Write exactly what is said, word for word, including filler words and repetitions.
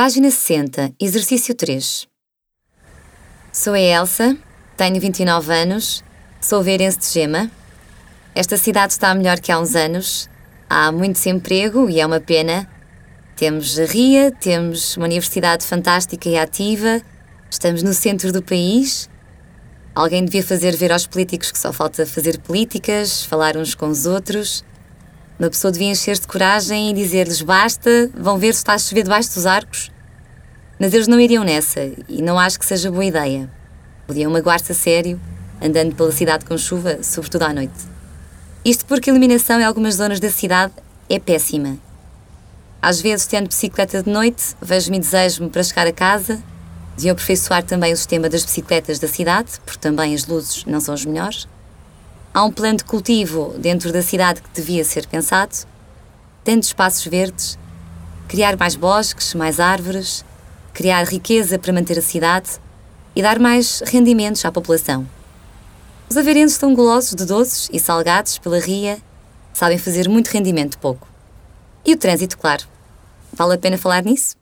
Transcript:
Página sessenta, exercício três. Sou a Elsa, tenho vinte e nove anos, sou veirense de Gema. Esta cidade está melhor que há uns anos. Há muito desemprego e é uma pena. Temos a Ria, temos uma universidade fantástica e ativa, estamos no centro do país. Alguém devia fazer ver aos políticos que só falta fazer políticas, falar uns com os outros. Uma pessoa devia encher-se de coragem e dizer-lhes basta, vão ver se está a chover debaixo dos arcos. Mas eles não iriam nessa e não acho que seja boa ideia. Podiam magoar-se a sério, andando pela cidade com chuva, sobretudo à noite. Isto porque a iluminação em algumas zonas da cidade é péssima. Às vezes, tendo bicicleta de noite, vejo-me e desejo-me para chegar a casa. Deviam aperfeiçoar também o sistema das bicicletas da cidade, porque também as luzes não são as melhores. Há um plano de cultivo dentro da cidade que devia ser pensado, tendo espaços verdes, criar mais bosques, mais árvores, criar riqueza para manter a cidade e dar mais rendimentos à população. Os aveirenses estão golosos de doces e salgados pela Ria, sabem fazer muito rendimento pouco. E o trânsito, claro. Vale a pena falar nisso?